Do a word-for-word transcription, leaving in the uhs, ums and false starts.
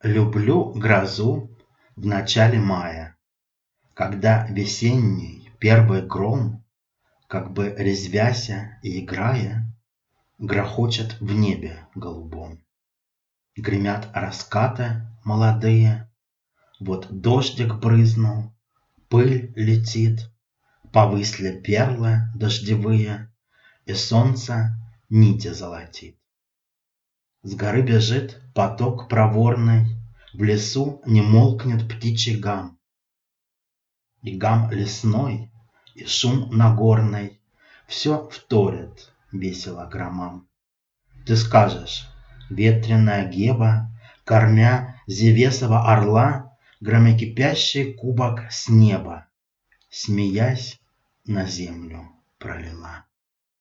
Люблю грозу в начале мая, когда весенний первый гром, как бы резвяся и играя, грохочет в небе голубом. Гремят раскаты молодые, вот дождик брызнул, пыль летит, повысли перлы дождевые, и солнце нити золотит. С горы бежит поток проворный, в лесу не молкнет птичий гам. И гам лесной, и шум нагорный все вторят весело громам. Ты скажешь: ветреная Геба, кормя Зевесова орла, громокипящий кубок с неба, смеясь, на землю пролила.